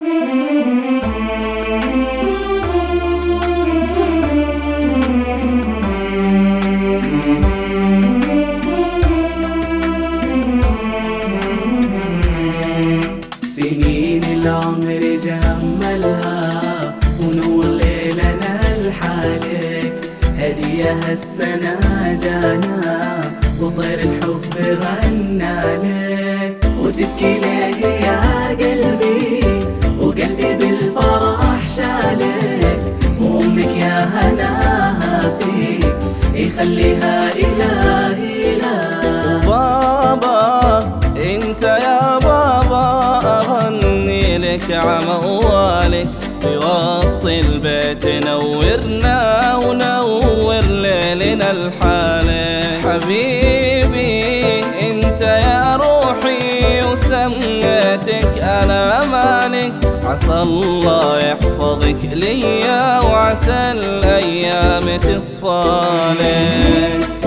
سنين العمر جملها ونور ليلنا لحالك، هدية هالسنة جانا وطير الحب غنى لك، وتبكي ليه يا قلبي وقلبي بالفرح شالك، وأمك يا هناها فيك يخليها إلهي لك. بابا انت يا بابا اغني لك عموالك، في وسط البيت نورنا ونور ليلنا الحالة. حبيبي انت يا روحي وسميتك انا مالك، عسى الله يحفظك ليا وعسى الايام تصفى لك.